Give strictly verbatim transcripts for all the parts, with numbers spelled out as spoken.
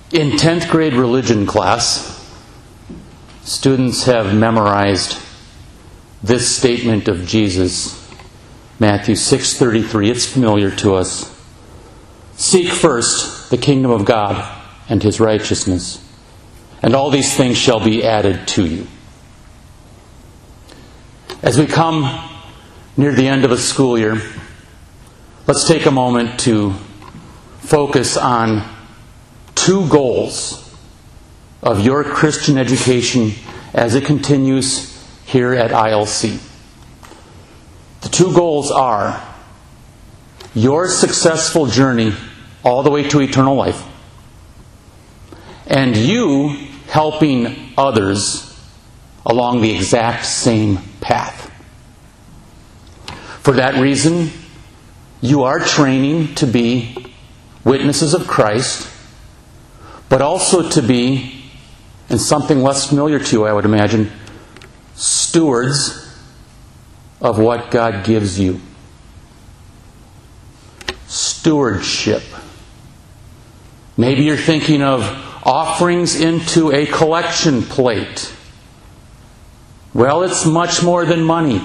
In tenth grade religion class, students have memorized this statement of Jesus, Matthew six thirty-three. It's familiar to us. Seek first the kingdom of God and His righteousness, and all these things shall be added to you. As we come near the end of a school year, let's take a moment to focus on two goals of your Christian education as it continues here at I L C. The two goals are your successful journey all the way to eternal life, and you helping others along the exact same path. For that reason, you are training to be witnesses of Christ, but also to be, and something less familiar to you, I would imagine, stewards of what God gives you. Stewardship. Maybe you're thinking of offerings into a collection plate. Well, it's much more than money.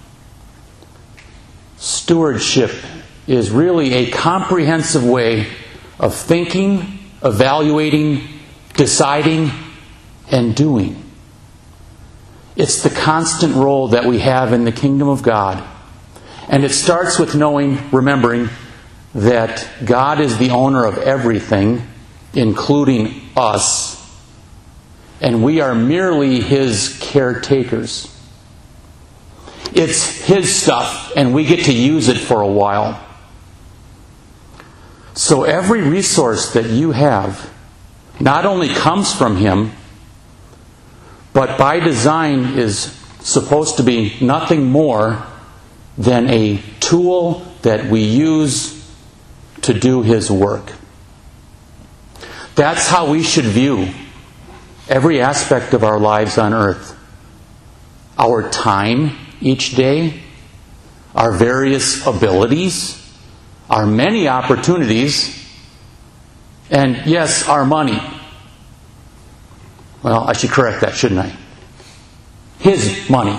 Stewardship is really a comprehensive way of thinking, evaluating, deciding, and doing. It's the constant role that we have in the kingdom of God. And it starts with knowing, remembering, that God is the owner of everything, including us, and we are merely His caretakers. It's His stuff, and we get to use it for a while. So every resource that you have not only comes from Him, but by design is supposed to be nothing more than a tool that we use to do His work. That's how we should view every aspect of our lives on earth. Our time each day, our various abilities, our many opportunities, and yes, our money. Well, I should correct that, shouldn't I? His money.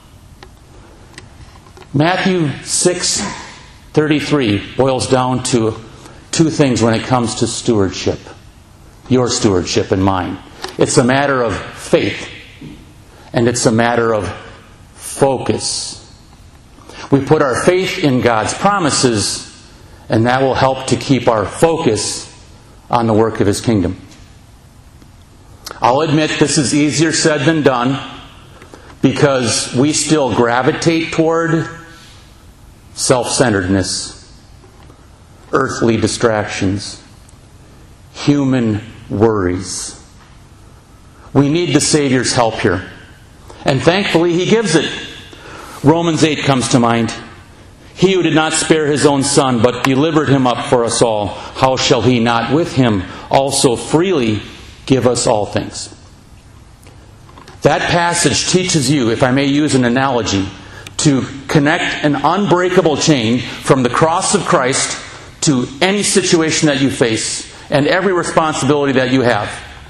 Matthew six thirty-three boils down to two things when it comes to stewardship. Your stewardship and mine. It's a matter of faith, and it's a matter of focus. We put our faith in God's promises, and that will help to keep our focus on the work of His kingdom. I'll admit this is easier said than done, because we still gravitate toward self-centeredness, earthly distractions, human worries. We need the Savior's help here. And thankfully He gives it. Romans eight comes to mind. He who did not spare His own Son, but delivered Him up for us all, how shall He not with Him also freely give us all things? That passage teaches you, if I may use an analogy, to connect an unbreakable chain from the cross of Christ to any situation that you face and every responsibility that you have.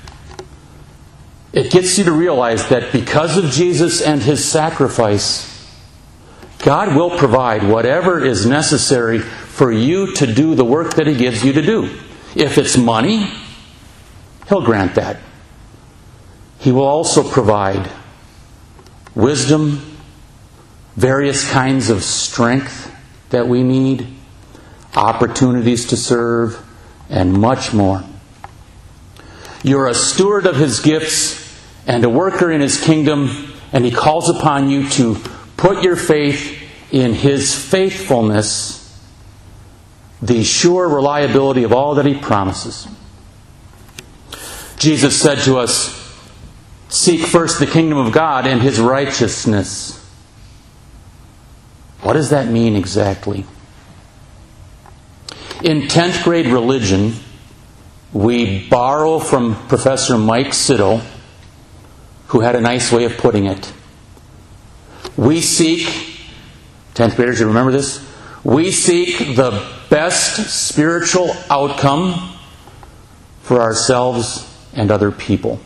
It gets you to realize that because of Jesus and His sacrifice, God will provide whatever is necessary for you to do the work that He gives you to do. If it's money, He'll grant that. He will also provide wisdom, various kinds of strength that we need, opportunities to serve, and much more. You're a steward of His gifts and a worker in His kingdom, and He calls upon you to put your faith in His faithfulness, the sure reliability of all that He promises. Jesus said to us, seek first the kingdom of God and His righteousness. What does that mean exactly? In tenth grade religion, we borrow from Professor Mike Siddle, who had a nice way of putting it. We seek, tenth graders, you remember this? We seek the best spiritual outcome for ourselves and other people.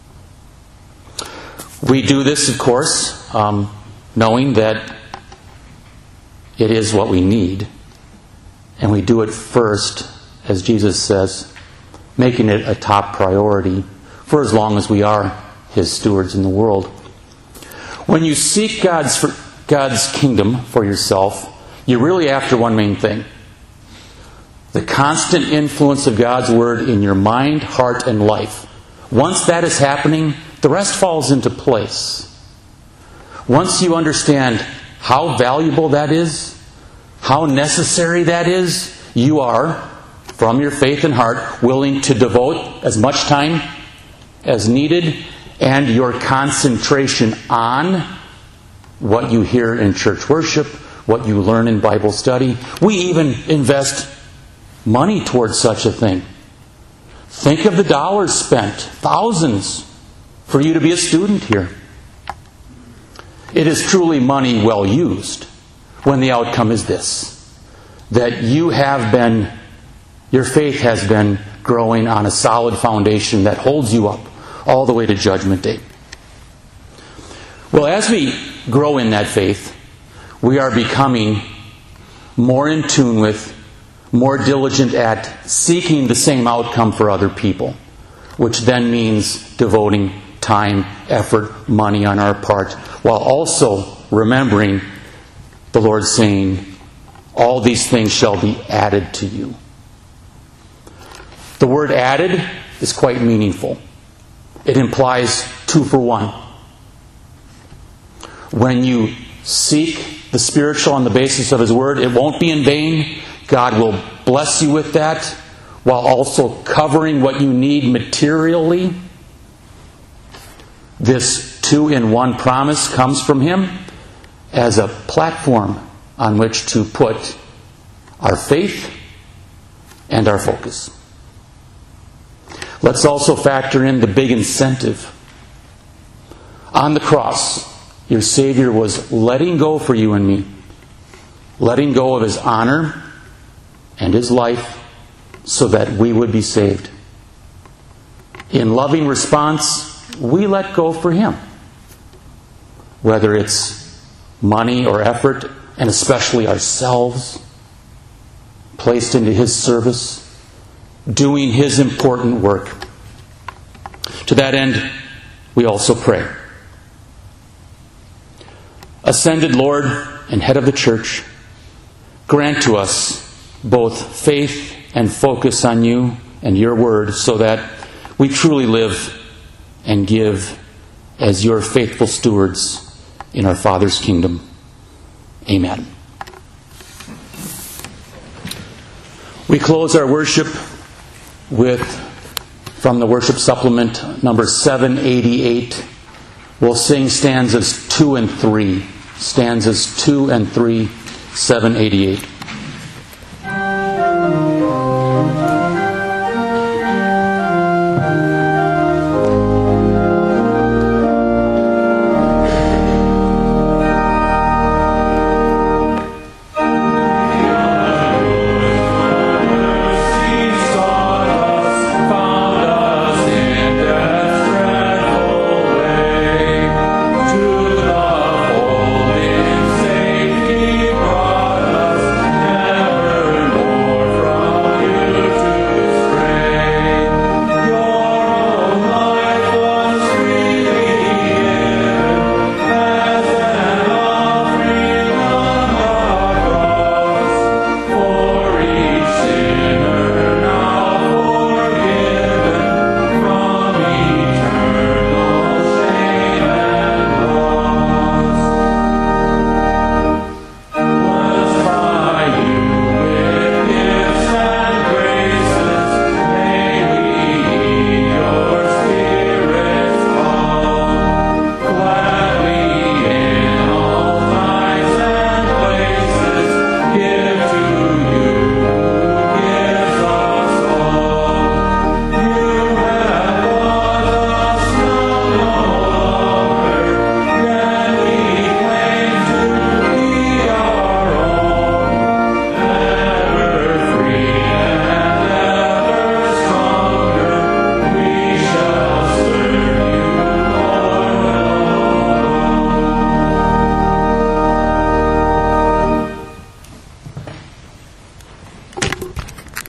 We do this, of course, um, knowing that it is what we need. And we do it first, as Jesus says, making it a top priority for as long as we are His stewards in the world. When you seek God's, God's kingdom for yourself, you're really after one main thing: the constant influence of God's Word in your mind, heart, and life. Once that is happening, the rest falls into place. Once you understand how valuable that is, how necessary that is, you are, from your faith and heart, willing to devote as much time as needed and your concentration on what you hear in church worship, what you learn in Bible study. We even invest money towards such a thing. Think of the dollars spent, thousands, for you to be a student here. It is truly money well used when the outcome is this: that you have been, your faith has been growing on a solid foundation that holds you up all the way to Judgment Day. Well, as we grow in that faith, we are becoming more in tune with, more diligent at seeking the same outcome for other people, which then means devoting time, effort, money on our part, while also remembering the Lord saying, all these things shall be added to you. The word added is quite meaningful. It implies two for one. When you seek the spiritual on the basis of His Word, it won't be in vain. God will bless you with that, while also covering what you need materially. This two-in-one promise comes from Him as a platform on which to put our faith and our focus. Let's also factor in the big incentive. On the cross, your Savior was letting go for you and me, letting go of His honor and His life so that we would be saved. In loving response, we let go for Him. Whether it's money or effort, and especially ourselves, placed into His service, doing His important work. To that end, we also pray. Ascended Lord and Head of the Church, grant to us both faith and focus on You and Your Word, so that we truly live and give as Your faithful stewards in our Father's kingdom. Amen. We close our worship with, from the worship supplement, number seven eighty-eight. We'll sing stanzas two and three. Stanzas two and three, seven eighty-eight.